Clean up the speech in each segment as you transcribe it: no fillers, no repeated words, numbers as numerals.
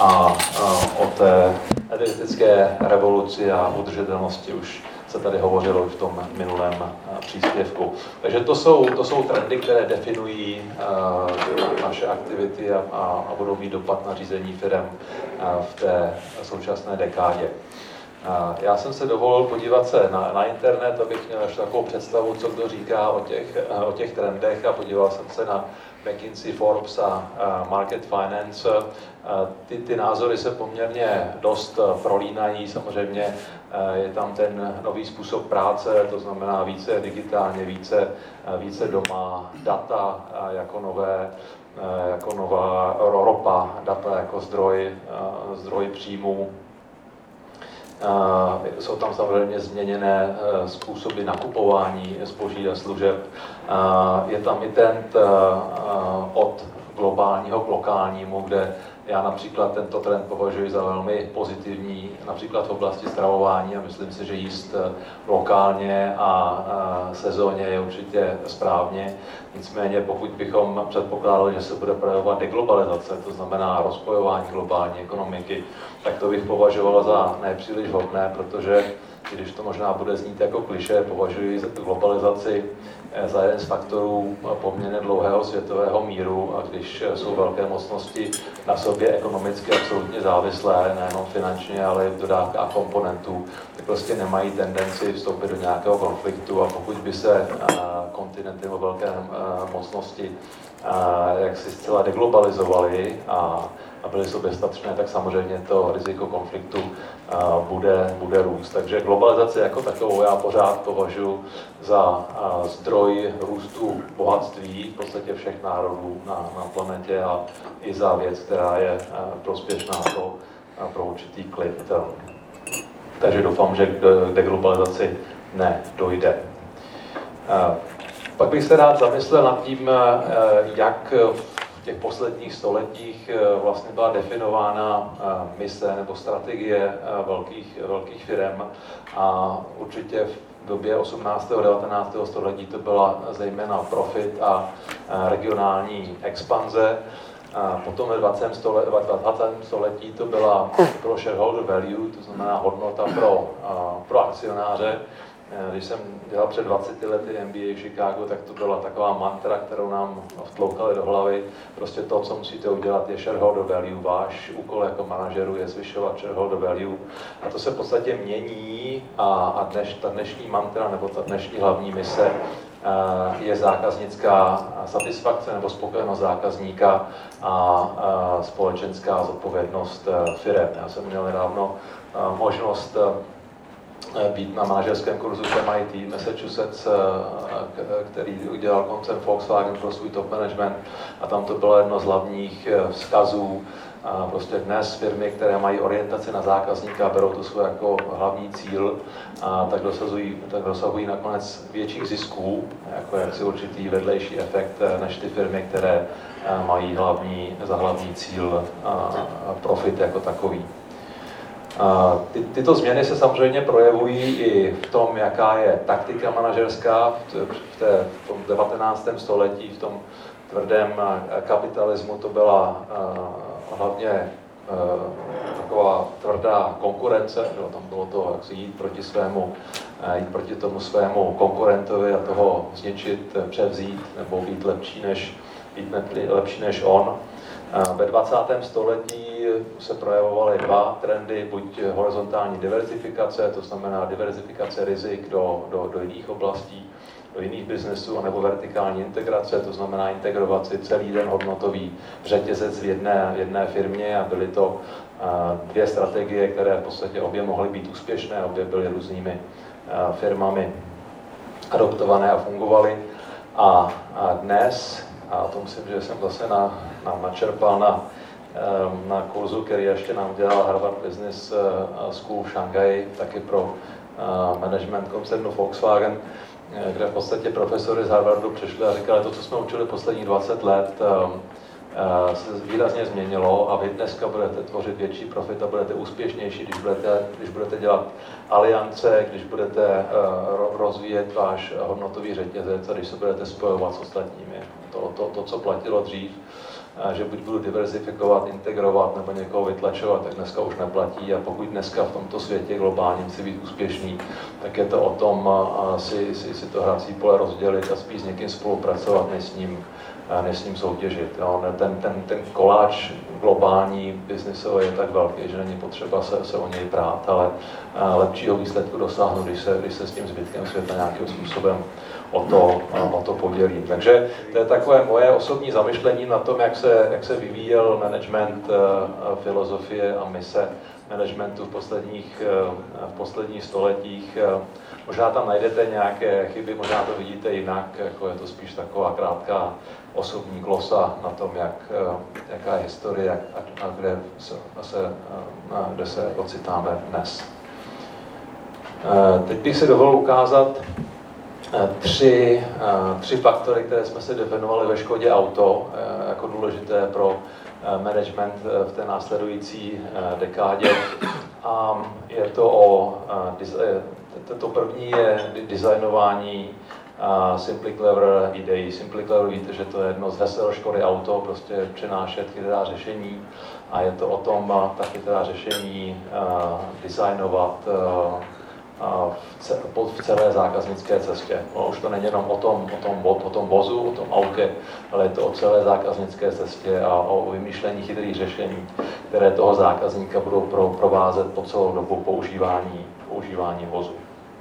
a o té energetické revoluci a udržitelnosti už se tady hovořilo v tom minulém příspěvku. Takže to jsou trendy, které definují naše aktivity a budou mít dopad na řízení firem v té současné dekádě. Já jsem se dovolil podívat se na internet, abych měl až takovou představu, co kdo říká o těch trendech, a podíval jsem se na McKinsey, Forbes a Market Finance. Ty názory se poměrně dost prolínají. Samozřejmě je tam ten nový způsob práce, to znamená více digitálně, více doma, data jako nová ropa, data jako zdroj příjmů. Jsou tam samozřejmě změněné způsoby nakupování zboží a služeb. Je tam i trend od globálního k lokálnímu, kde já například tento trend považuji za velmi pozitivní, například v oblasti stravování, a myslím si, že jíst lokálně a sezónně je určitě správně. Nicméně pokud bychom předpokládali, že se bude projevovat deglobalizace, to znamená rozpojování globální ekonomiky, tak to bych považovala za nepříliš vhodné, protože když to možná bude znít jako klišé, považuji globalizaci za jeden z faktorů poměrně dlouhého světového míru, a když jsou velké mocnosti na sobě ekonomicky absolutně závislé, nejenom finančně, ale i v dodávkách komponentů, tak prostě nemají tendenci vstoupit do nějakého konfliktu, a pokud by se kontinenty nebo velké mocnosti jak si zcela deglobalizovaly a byly soběstačné, tak samozřejmě to riziko konfliktu bude růst. Takže globalizace jako takovou já pořád považuji za zdroj růstu bohatství v podstatě všech národů na planetě a i za věc, která je prospěšná pro určitý klid. Takže doufám, že k deglobalizaci nedojde. Pak bych se rád zamyslel nad tím, jak v těch posledních stoletích vlastně byla definována mise nebo strategie velkých firem, a určitě v době 18. a 19. století to byla zejména profit a regionální expanze. Potom ve 20. století to bylo shareholder value, to znamená hodnota pro akcionáře. Když jsem dělal před 20 lety MBA v Chicagu, tak to byla taková mantra, kterou nám vtloukali do hlavy. Prostě to, co musíte udělat, je shareholder value. Váš úkol jako manažeru je zvyšovat shareholder value. A to se v podstatě mění, a ta dnešní mantra nebo ta dnešní hlavní mise je zákaznická satisfakce nebo spokojenost zákazníka a společenská zodpovědnost firem. Já jsem měl nedávno možnost být na manažerském kurzu v MIT Massachusetts, který udělal koncern Volkswagen pro svůj top management, a tam to bylo jedno z hlavních vzkazů. Prostě dnes firmy, které mají orientaci na zákazníka, berou to svůj jako hlavní cíl, tak dosahují nakonec větších zisků, jako jaksi určitý vedlejší efekt, než ty firmy, které mají za hlavní cíl profit jako takový. Tyto změny se samozřejmě projevují i v tom, jaká je taktika manažerská. V tom 19. století, v tom tvrdém kapitalismu, to byla hlavně taková tvrdá konkurence. Tam bylo to, jak si jít proti tomu svému konkurentovi a toho zničit, převzít nebo být lepší než on. Ve 20. století se projevovaly dva trendy, buď horizontální diverzifikace, to znamená diverzifikace rizik do jiných oblastí, do jiných biznesů, anebo vertikální integrace, to znamená integrovat si celý ten hodnotový řetězec v jedné firmě, a byly to dvě strategie, které v podstatě obě mohly být úspěšné, obě byly různými firmami adoptované a fungovaly. A dnes, a to myslím, že jsem zase načerpal na kurzu, který ještě nám dělal Harvard Business School v Šanghaji, taky pro management koncernu Volkswagen, kde v podstatě profesory z Harvardu přišli a říkali, to, co jsme učili posledních 20 let, se výrazně změnilo, a vy dneska budete tvořit větší profit a budete úspěšnější, když budete dělat aliance, když budete rozvíjet váš hodnotový řetězec a když se budete spojovat s ostatními. To co platilo dřív, že buď budu diverzifikovat, integrovat nebo někoho vytlačovat, tak dneska už neplatí. A pokud dneska v tomto světě globálním chci být úspěšný, tak je to o tom si to hrací pole rozdělit a spíš s někým spolupracovat, než s ním soutěžit. Jo. Ten koláč globální, biznisový je tak velký, že není potřeba se o něj prát, ale lepšího výsledku dosáhnu, když se s tím zbytkem světa nějakým způsobem o to podělím. Takže to je takové moje osobní zamyšlení na tom, jak se vyvíjel management, filozofie a mise managementu v posledních stoletích. Možná tam najdete nějaké chyby, možná to vidíte jinak, jako je to spíš taková krátká osobní glosa na tom, jaká je historie a kde se ocitáme dnes. Teď bych si dovolil ukázat tři faktory, které jsme si definovali ve Škodě Auto jako důležité pro management v té následující dekádě. A je to to první je designování Simply Clever ideí. Simply Clever, víte, že to je jedno z hesel Škody Auto, prostě přinášet chytrá řešení a je to o tom ta chytrá řešení designovat v celé zákaznické cestě. No, už to není jenom o tom vozu, o tom autě, ale je to o celé zákaznické cestě a o vymýšlení chytrých řešení, které toho zákazníka budou provázet po celou dobu používání vozu.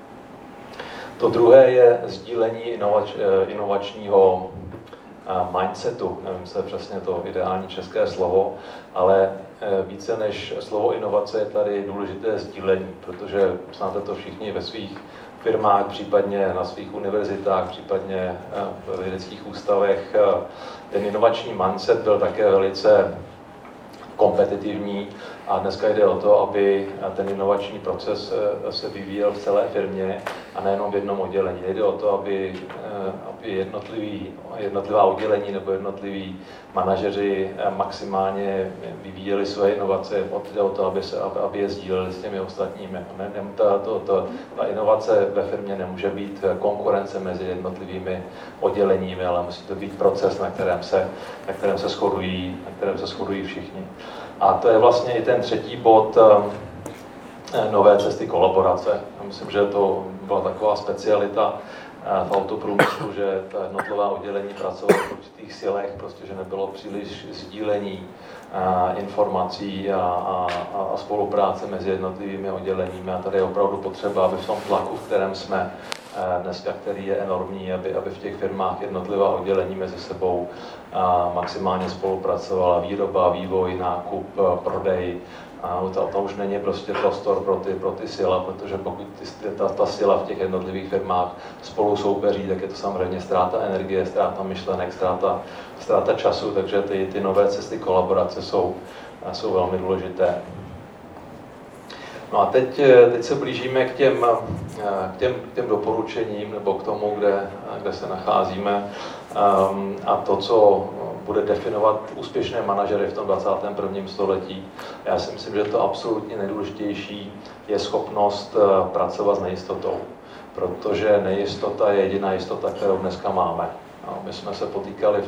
To druhé je sdílení inovačního mindsetu, nevím, co je přesně to ideální české slovo, ale více než slovo inovace je tady důležité sdílení, protože znáte to všichni ve svých firmách, případně na svých univerzitách, případně v vědeckých ústavech. Ten inovační mindset byl také velice kompetitivní a dneska jde o to, aby ten inovační proces se vyvíjel v celé firmě a nejenom v jednom oddělení. Jde o to, aby jednotlivá oddělení nebo jednotliví manažeři maximálně vyvíjeli své inovace. Jde o to, aby je sdíleli s těmi ostatními. Ta inovace ve firmě nemůže být konkurence mezi jednotlivými odděleními, ale musí to být proces, na kterém se shodují všichni. A to je vlastně i ten třetí bod nové cesty kolaborace. Já myslím, že to byla taková specialita v autoprůmyslu, že ta jednotlivá oddělení pracovala v určitých silech, prostě, že nebylo příliš sdílení informací a spolupráce mezi jednotlivými odděleními. A tady je opravdu potřeba, aby v tom tlaku, v kterém jsme dneska, který je enormní, aby v těch firmách jednotlivá oddělení mezi sebou maximálně spolupracovala, výroba, vývoj, nákup, prodej. To už není prostě prostor pro ty sila, protože pokud ta sila v těch jednotlivých firmách spolu soupeří, tak je to samozřejmě ztráta energie, ztráta myšlenek, ztráta času, takže ty nové cesty kolaborace jsou velmi důležité. No a teď se blížíme k těm doporučením nebo k tomu, kde se nacházíme a to, co bude definovat úspěšné manažery v tom 21. století. Já si myslím, že to absolutně nejdůležitější je schopnost pracovat s nejistotou, protože nejistota je jediná jistota, kterou dneska máme. No, my jsme se potýkali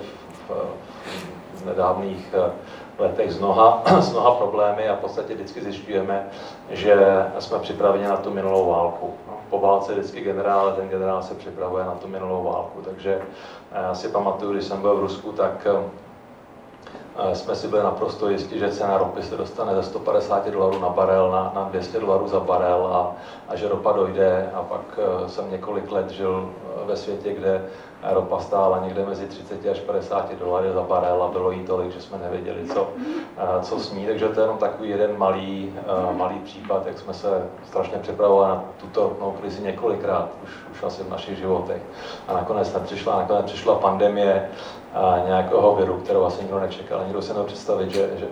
v nedávných letech s mnoha problémy a v podstatě vždycky zjišťujeme, že jsme připraveni na tu minulou válku. No, po válce vždycky ten generál se připravuje na tu minulou válku. Takže já si pamatuju, když jsem byl v Rusku, tak jsme si byli naprosto jistí, že cena ropy se dostane ze $150 na barel na $200 za barel a že ropa dojde. A pak jsem několik let žil ve světě, kde ropa stála někde mezi 30 až $50 za barel a bylo jí tolik, že jsme nevěděli, co s ní. Takže to je jenom takový jeden malý případ, jak jsme se strašně připravovali na tuto krizi několikrát, už asi v našich životech. A nakonec přišla pandemie nějakého viru, kterou asi nikdo nečekal. Nikdo se nemohl představit,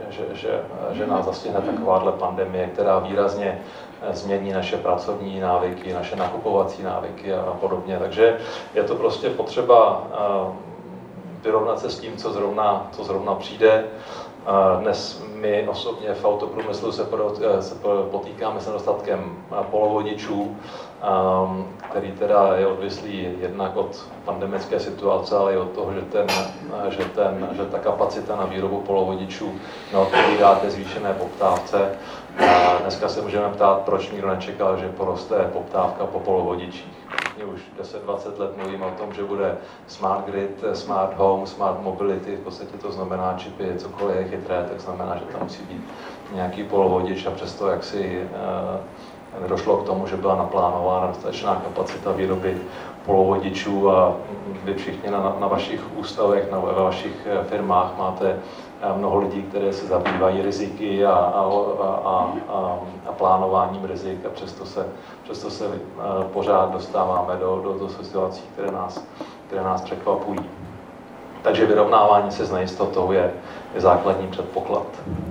že nás zastihne takováhle pandemie, která výrazně změní naše pracovní návyky, naše nakupovací návyky a podobně. Takže je to prostě potřeba vyrovnat se s tím, co zrovna přijde. Dnes my osobně v autoprůmyslu se potýkáme s nedostatkem polovodičů který teda je odvislý jednak od pandemické situace, ale i od toho, že ta kapacita na výrobu polovodičů neodpovídá té zvýšené poptávce. Dneska se můžeme ptát, proč nikdo nečekal, že poroste poptávka po polovodičích. Už 10-20 let mluvím o tom, že bude smart grid, smart home, smart mobility, v podstatě to znamená čipy, cokoliv je chytré, tak znamená, že tam musí být nějaký polovodič a přesto jaksi nedošlo k tomu, že byla naplánována dostatečná kapacita výroby polovodičů a vy všichni na vašich ústavech, ve vašich firmách máte mnoho lidí, které se zabývají riziky a plánováním rizik a přesto se pořád dostáváme do situací, které nás překvapují. Takže vyrovnávání se s nejistotou je základní předpoklad.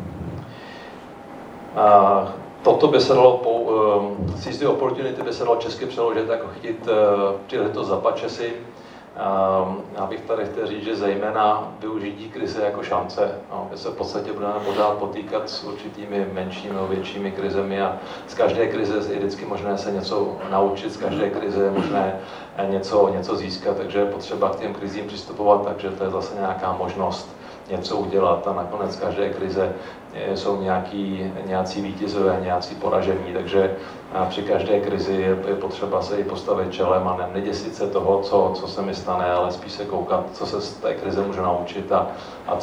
Toto by se dalo, seize the opportunity by se dalo česky přeložit jako chytit příležitost za pačesy. Já bych tady chtěl říct, že zejména využití krize jako šance. My se v podstatě budeme pořád potýkat s určitými menšími nebo většími krizemi a z každé krize je vždycky možné se něco naučit, z každé krize je možné něco získat, takže je potřeba k těm krizím přistupovat, takže to je zase nějaká možnost něco udělat a nakonec každé krize jsou nějací vítězové, nějací poražení, takže při každé krizi je potřeba se jí postavit čelem a neděsit se toho, co se mi stane, ale spíš se koukat, co se z té krize můžu naučit a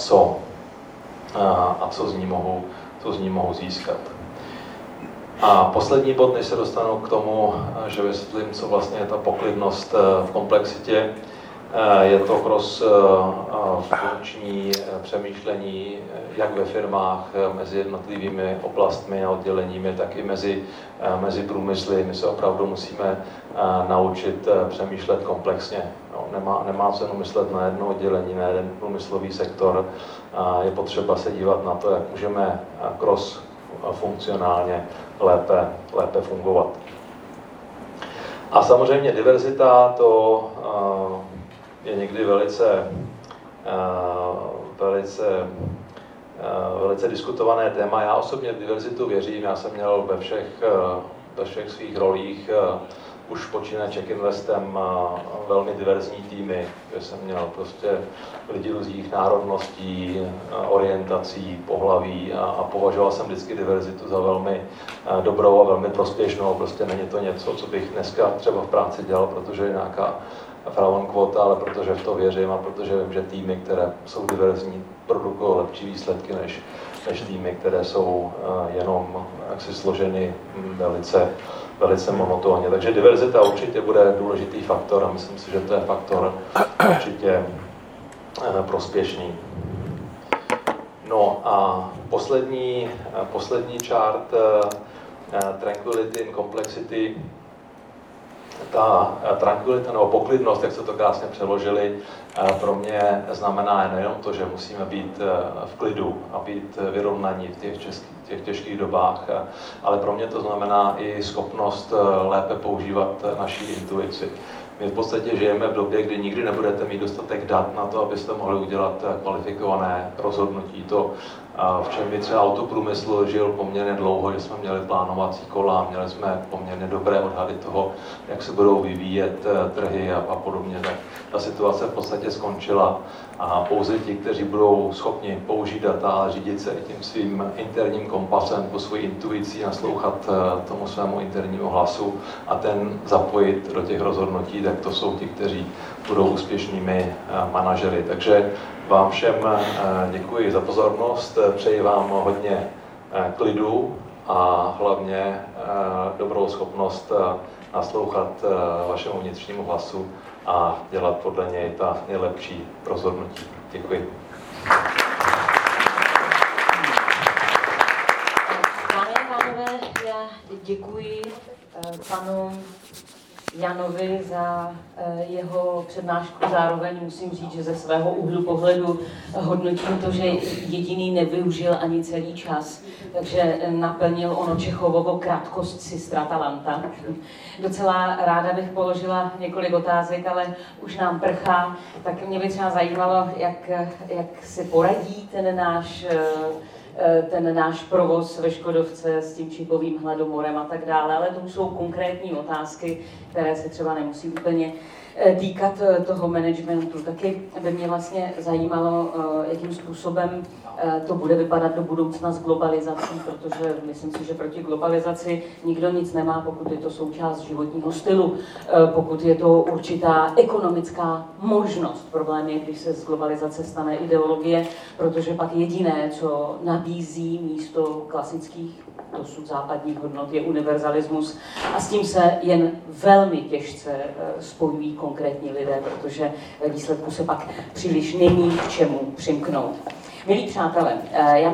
co z ní mohu získat. A poslední bod, než se dostanu k tomu, že vysvětlím, co vlastně je ta poklidnost v komplexitě, je to cross-funkční přemýšlení jak ve firmách mezi jednotlivými oblastmi a odděleními, tak i mezi průmysly. My se opravdu musíme naučit přemýšlet komplexně. Nemá cenu myslet na jedno oddělení, na jeden průmyslový sektor. Je potřeba se dívat na to, jak můžeme cross-funkcionálně lépe fungovat. A samozřejmě diverzita, to je někdy velice diskutované téma. Já osobně v diverzitu věřím, já jsem měl ve všech svých rolích, už počínaje Czech Investem, velmi diverzní týmy, kde jsem měl prostě lidi různých národností, orientací, pohlaví a považoval jsem vždycky diverzitu za velmi dobrou a velmi prospěšnou. Prostě není to něco, co bych dneska třeba v práci dělal, protože je nějaká Frauenkvota, ale protože v to věřím a protože vím, že týmy, které jsou diverzní, produkují lepší výsledky než týmy, které jsou jenom jaksi složeny velice monotónně. Takže diverzita určitě bude důležitý faktor a myslím si, že to je faktor určitě prospěšný. No a poslední chart, Tranquility in Complexity. Ta tranquilita nebo poklidnost, jak se to krásně přeložili, pro mě znamená nejenom to, že musíme být v klidu a být vyrovnaní v těch těžkých dobách, ale pro mě to znamená i schopnost lépe používat naší intuici. My v podstatě žijeme v době, kdy nikdy nebudete mít dostatek dat na to, abyste mohli udělat kvalifikované rozhodnutí. To, v čem by třeba autoprůmysl žil poměrně dlouho, že jsme měli plánovací kola, měli jsme poměrně dobré odhady toho, jak se budou vyvíjet trhy a podobně. Tak ta situace v podstatě skončila a pouze ti, kteří budou schopni použít data a řídit se i tím svým interním kompasem, po svojí intuicí, naslouchat tomu svému internímu hlasu a ten zapojit do těch rozhodnutí, tak to jsou ti, kteří budou úspěšnými manažery. Takže vám všem děkuji za pozornost, přeji vám hodně klidu a hlavně dobrou schopnost naslouchat vašemu vnitřnímu hlasu a dělat podle něj ta nejlepší rozhodnutí. Děkuji. Dámy a pánové, já děkuji panu Janovi za jeho přednášku. Zároveň musím říct, že ze svého úhlu pohledu hodnotím to, že jediný nevyužil ani celý čas, takže naplnil ono Čechovovo krátkost sistra talanta. Docela ráda bych položila několik otázek, ale už nám prchá, tak mě by třeba zajímalo, jak si poradí ten náš ten náš provoz ve Škodovce s tím čipovým hladomorem a tak dále, ale to už jsou konkrétní otázky, které se třeba nemusí úplně týkat toho managementu. Taky by mě vlastně zajímalo, jakým způsobem to bude vypadat do budoucna s globalizací, protože myslím si, že proti globalizaci nikdo nic nemá, pokud je to součást životního stylu, pokud je to určitá ekonomická možnost. Problém je, když se z globalizace stane ideologie, protože pak jediné, co nabízí místo klasických dosud západních hodnot, je univerzalismus a s tím se jen velmi těžce spojují konkrétní lidé, protože ve výsledku se pak příliš není k čemu přimknout. Milí přátelé, já